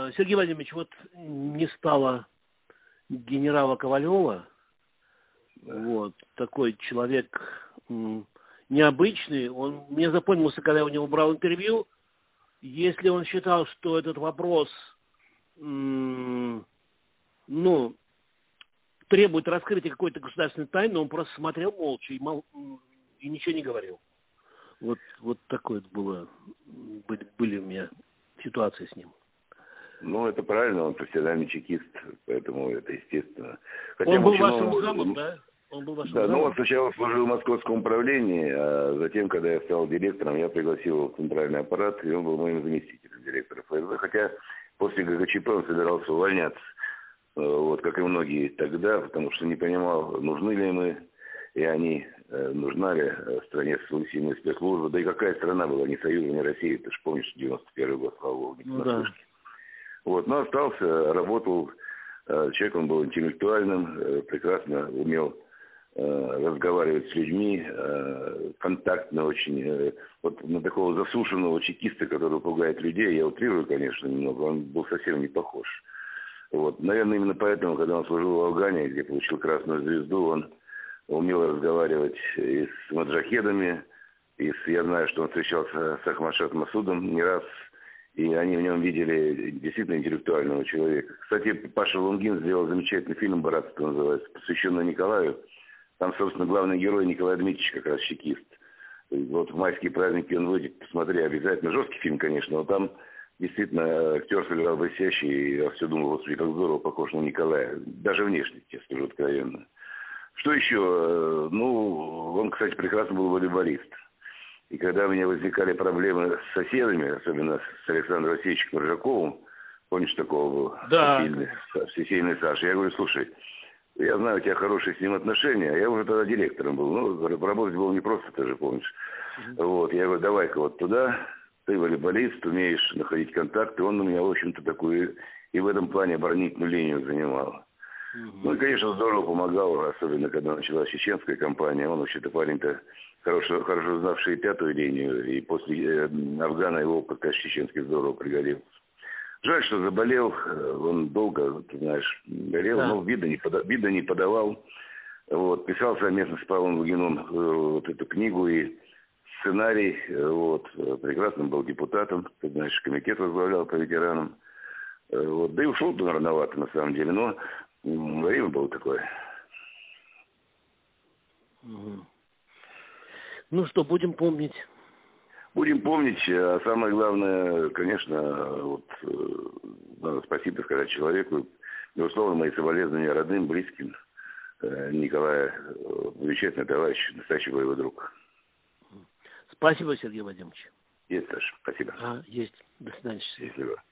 Сергей Владимирович, вот не стало генерала Ковалева, вот, такой человек необычный, он мне запомнился, когда я у него брал интервью, если он считал, что этот вопрос, требует раскрытия какой-то государственной тайны, он просто смотрел молча и ничего не говорил. Вот такое были у меня ситуации с ним. Ну, это правильно, он профессиональный чекист, поэтому это естественно. Хотя он был вашим замом, да? Он был вашим замом? Он сначала служил в московском управлении, а затем, когда я стал директором, я пригласил его в центральный аппарат, и он был моим заместителем директора ФСБ. Хотя после ГКЧП он собирался увольняться, как и многие тогда, потому что не понимал, нужны ли мы, и они, нужна ли стране сильная спецслужба. Да и какая страна была, ни Союза, ни Россия, ты же помнишь, 91 год, слава богу, не понаслышке. Но остался, работал, человек он был интеллектуальным, прекрасно умел разговаривать с людьми, контактно очень. На такого засушенного чекиста, который пугает людей, я утрирую, конечно, немного, он был совсем не похож. Наверное, именно поэтому, когда он служил в Афгане, где получил Красную Звезду, он умел разговаривать и с маджахедами, я знаю, что он встречался с Ахмад Масудом не раз, и они в нем видели действительно интеллектуального человека. Кстати, Паша Лунгин сделал замечательный фильм «Братство» называется, посвященный Николаю. Там, собственно, главный герой Николай Дмитриевич, как раз чекист. В майские праздники он выйдет, посмотри, обязательно. Жесткий фильм, конечно, но там действительно актер сыграл блестяще, и я все думал, господи, как здорово, похож на Николая. Даже внешне, тебе скажу откровенно. Что еще? Он, кстати, прекрасно был волейболист. И когда у меня возникали проблемы с соседами, особенно с Александром Васильевичем Коржаковым, помнишь, такого был? Да. Всесильный Саша. Я говорю, слушай, я знаю, у тебя хорошие с ним отношения, а я уже тогда директором был. Работать было непросто, ты же помнишь. Я говорю, давай-ка туда, ты волейболист, умеешь находить контакты. Он у меня, в общем-то, такую и в этом плане оборонительную линию занимал. И, конечно, здорово помогал, особенно когда началась чеченская кампания. Он вообще-то парень-то хорошо знавший пятую линию, и после Афгана его опыт, конечно, чеченский здорово пригодился. Жаль, что заболел, он долго, ты знаешь, горел, но вида не подавал. Писал совместно с Павлом Лугиным эту книгу и сценарий, прекрасным был депутатом, ты знаешь, комитет возглавлял по ветеранам. Да и ушел-то рановато, на самом деле, но время было такое. Ну что, будем помнить. Будем помнить, а самое главное, конечно, надо спасибо сказать человеку, безусловно, мои соболезнования родным, близким. Николая, замечательный товарищ, настоящий боевой друг. Спасибо, Сергей Владимирович. Есть, Саша, спасибо. Есть. До свидания. Счастливо.